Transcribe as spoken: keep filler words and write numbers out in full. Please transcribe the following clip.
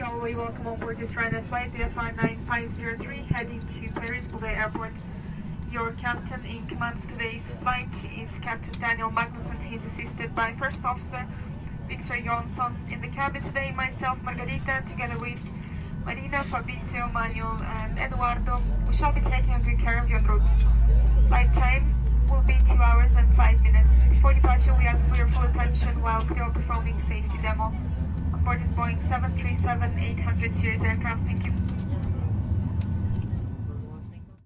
all, we welcome on board this Ryanair flight D F R nine five zero three heading to Paris-Beauvais Airport. Your captain in command of today's flight is Captain Daniel Magnusson. He's assisted by First Officer Victor Jonsson. In the cabin today, myself, Margarita, together with Marina, Fabrizio, Manuel and Eduardo, we shall be taking good care of you en route. Flight time will be two hours and five minutes. Before departure, we ask for your full attention while we are performing safety demo. On board is Boeing seven three seven eight hundred series aircraft. Thank you.